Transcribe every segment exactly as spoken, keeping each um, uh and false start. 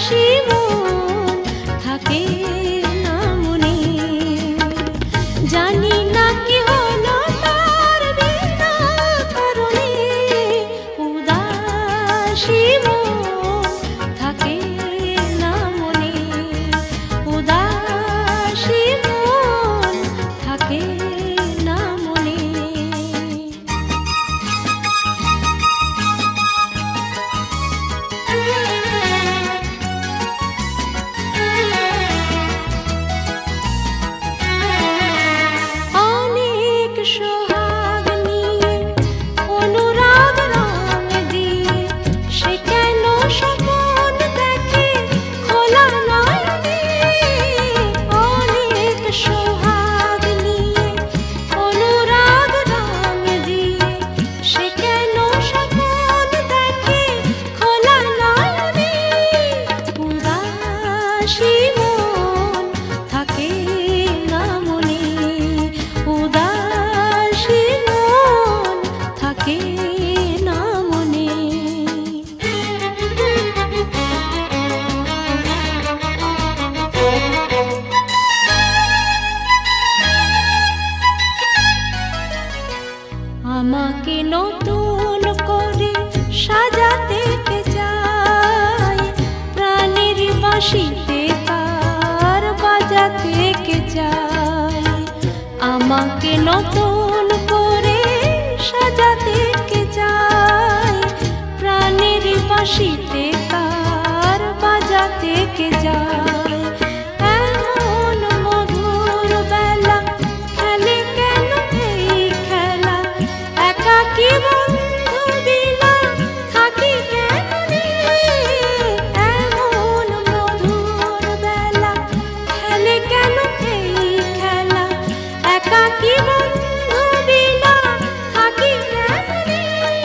উদাসী মন থাকে না মনে। জানি না কি হলো তার বিনা কারণে, উদাসী মন থাকে না মনে, উদাসী মন থাকে না মনে। অনেক সোহাগ নিয়ে অনুরাগ রং দিয়ে সে কেন স্বপন দেখে খোলা নয়নে। অনেক সোহাগ নিয়ে অনুরাগ রং দিয়ে সে কেন স্বপন দেখে খোলা নয়নে। উদাসী মন থাকে না মনে, উদাসী মন থাকে না মনে। আমাকে নতুন করে সাজাতে কে চায়, প্রাণের বাঁশিতে তার বাজাতে কে চায়। আমাকে নতুন করে সাজাতে কে চায়, প্রাণের বাঁশিতে তার বাজাতে কে যায়। এমন মধুর বেলা খেলে কেন এই খেলা, একাকী বন্ধু বিনা থাকি কেমনে। এমন মধুর বেলা খেলে কেন এই খেলা, একাকী বন্ধু বিনা থাকি কেমনে।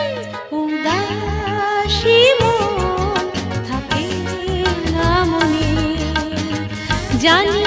উদাসী মন থাকে না মনে। জানি